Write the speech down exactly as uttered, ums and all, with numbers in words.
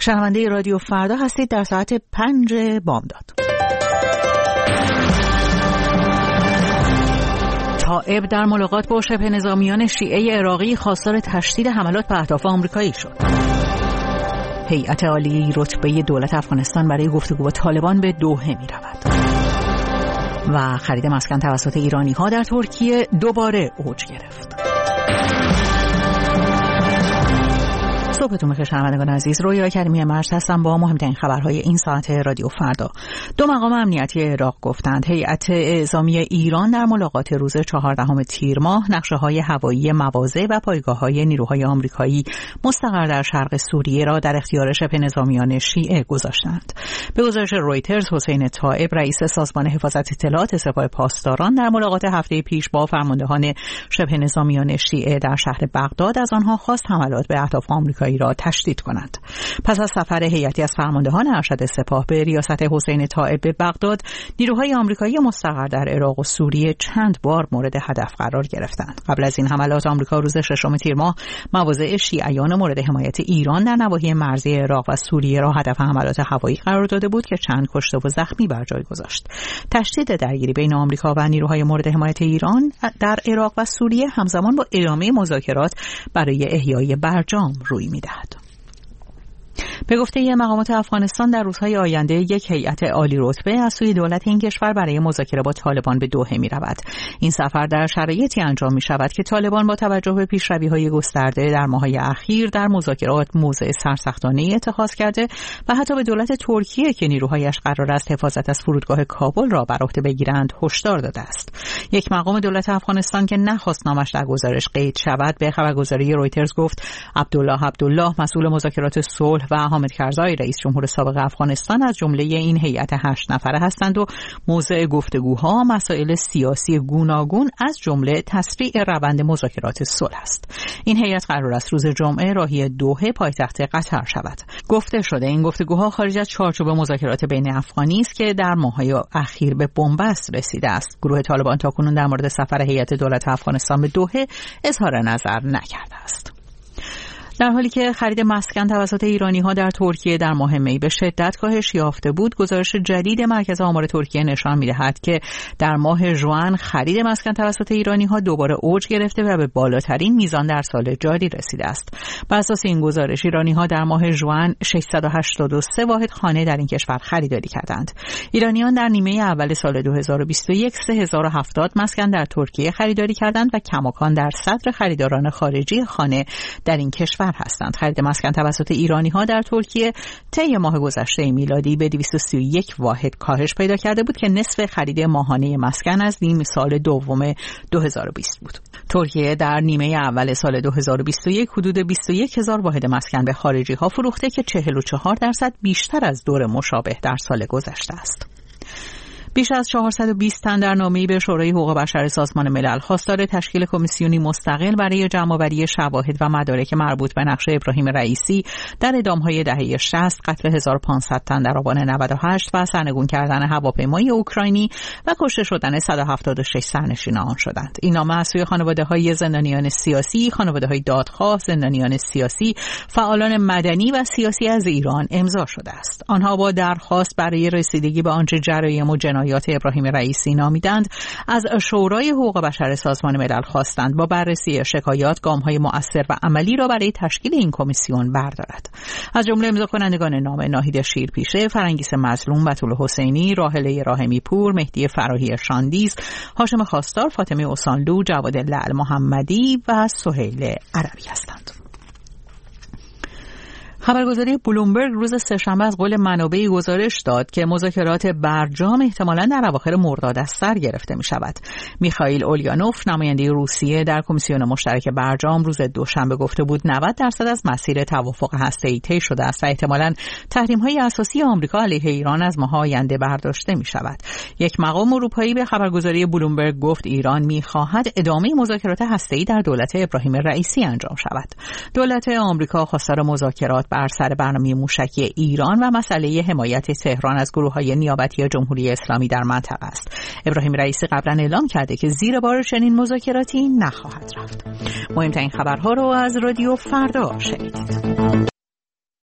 شنونده رادیو فردا هستید در ساعت پنج بامداد. طائب در ملاقات با شبه نظامیان شیعه عراقی خواستار تشدید حملات به اهداف آمریکایی شد. هیئت عالی رتبه دولت افغانستان برای گفتگو با طالبان به دوحه می رود. و خرید مسکن توسط ایرانی ها در ترکیه دوباره اوج گرفت. صبحتون بخیر شنوندگان عزیز، رویا کریمی مرز هستم با مهمترین خبرهای این ساعت رادیو فردا. دو مقام امنیتی عراق گفتند هیئت اعزامی ایران در ملاقات روز چهاردهم تیر ماه نقشه‌های هوایی مواضع و پایگاه‌های نیروهای آمریکایی مستقر در شرق سوریه را در اختیار شبه نظامیان شیعه گذاشتند. به گزارش رویترز، حسین طائب رئیس سازمان حفاظت اطلاعات سپاه پاسداران در ملاقات هفته پیش با فرماندهان شبه نظامیان شیعه در شهر بغداد از آنها خواست حملات به اهداف آمریکایی را تشدید کنند. پس از سفر هیئتی از فرماندهان ارشد سپاه به ریاست حسین طائب به بغداد، نیروهای آمریکایی مستقر در عراق و سوریه چند بار مورد هدف قرار گرفتند. قبل از این حملات آمریکا روز ششم تیر ماه مواضع شیعیان مورد حمایت ایران در نواحی مرزی عراق و سوریه را هدف حملات هوایی قرار داده بود که چند کشته و زخمی بر جای گذاشت. تشدید درگیری بین آمریکا و نیروهای مورد حمایت ایران در عراق و سوریه همزمان با ادامه مذاکرات برای احیای برجام روی می‌دهد. به گفته مقامات افغانستان در روزهای آینده یک هیئت عالی رتبه از سوی دولت این کشور برای مذاکره با طالبان به دوحه می رود. این سفر در شرایطی انجام می شود که طالبان با توجه به پیشروی‌های گسترده در ماه‌های اخیر در مذاکرات موضع سرسختانه‌ای اتخاذ کرده و حتی به دولت ترکیه که نیروهایش قرار است حفاظت از فرودگاه کابل را بر عهده بگیرند هشدار داده است. یک مقام دولت افغانستان که نخواست نامش در گزارش قید شود به خبرگزاری رویترز گفت عبدالله عبدالله مسئول مذاکرات صلح و حامد کرزای رئیس جمهور سابق افغانستان از جمله این هیئت هشت نفره هستند و موضوع گفتگوها مسائل سیاسی گوناگون از جمله تسریع روند مذاکرات صلح است. این هیئت قرار است روز جمعه راهی دوحه پایتخت قطر شود. گفته شده این گفتگوها خارج از چارچوب مذاکرات بین افغانی است که در ماه‌های اخیر به بنبست رسیده است. گروه طالبان تاکنون در مورد سفر هیئت دولت افغانستان به دوحه اظهار نظر نکرده است. در حالی که خرید مسکن توسط ایرانی‌ها در ترکیه در ماه می به شدت کاهش یافته بود، گزارش جدید مرکز آمار ترکیه نشان می‌دهد که در ماه ژوئن خرید مسکن توسط ایرانی‌ها دوباره اوج گرفته و به بالاترین میزان در سال جاری رسیده است. بر اساس این گزارش ایرانی‌ها در ماه ژوئن ششصد و هشتاد و سه واحد خانه در این کشور خریداری کردند. ایرانیان در نیمه اول سال دو هزار و بیست و یک سه هزار و هفتاد مسکن در ترکیه خریداری کردند و کماکان در صدر خریداران خارجی خانه در این کشور هستند. خرید مسکن توسط ایرانی‌ها در ترکیه طی ماه گذشته میلادی به دویست و سی و یک واحد کاهش پیدا کرده بود که نصف خرید ماهانه مسکن از نیم سال دوم دو هزار و بیست بود. ترکیه در نیمه اول سال دو هزار و بیست و یک حدود بیست و یک هزار واحد مسکن به خارجی‌ها فروخته که چهل و چهار درصد بیشتر از دور مشابه در سال گذشته است. بیش از چهارصد و بیست تن در نامه‌ای به شورای حقوق بشر سازمان ملل خواستار تشکیل کمیسیونی مستقل برای جمع‌آوری شواهد و مدارک مربوط به نقش ابراهیم رئیسی در اعدام‌های دهه شصت، قتل هزار و پانصد تن در آبان نود و هشت و سرنگون کردن هواپیمای اوکراینی و کشته شدن صد و هفتاد و شش سرنشین آن شدند. این نامه از سوی خانواده‌های زندانیان سیاسی، خانواده‌های دادخواه، زندانیان سیاسی، فعالان مدنی و سیاسی از ایران امضا شده است. آنها با درخواست برای رسیدگی به آنچه جرایم و جنایات ابراهیم رئیسی نامیدند از شورای حقوق بشر سازمان ملل خواستند با بررسی شکایات گام‌های مؤثر و عملی را برای تشکیل این کمیسیون بردارد. از جمله امضا کنندگان نامه ناهید شیرپیشه، فرنگیس مظلوم، بتول حسینی، راحله راحمی پور، مهدی فراهی شاندیز، هاشم خواستار، فاطمه اوسانلو، جواد لعل محمدی و سهیل عربی هستند. خبرگزاری بلومبرگ روز سه‌شنبه از قول منابعی گزارش داد که مذاکرات برجام احتمالاً در اواخر مرداد از سر گرفته می شود. میخائیل اولیانوف، نماینده روسیه در کمیسیون مشترک برجام، روز دوشنبه گفته بود نود درصد از مسیر توافق هسته‌ای طی شده است و احتمالاً تحریم‌های اساسی آمریکا علیه ایران از ماه آینده برداشته می شود. یک مقام اروپایی به خبرگزاری بلومبرگ گفت ایران می‌خواهد ادامه مذاکرات هسته‌ای در دولت ابراهیم رئیسی انجام شود. دولت آمریکا خواستار مذاکرات بر سر برنامه موشکی ایران و مسئله حمایت تهران از گروه‌های نیابتی جمهوری اسلامی در منطقه است. ابراهیم رئیسی قبلا اعلام کرده که زیر بار چنین مذاکراتی نخواهد رفت. مهمترین خبرها رو از رادیو فردا شنیدید.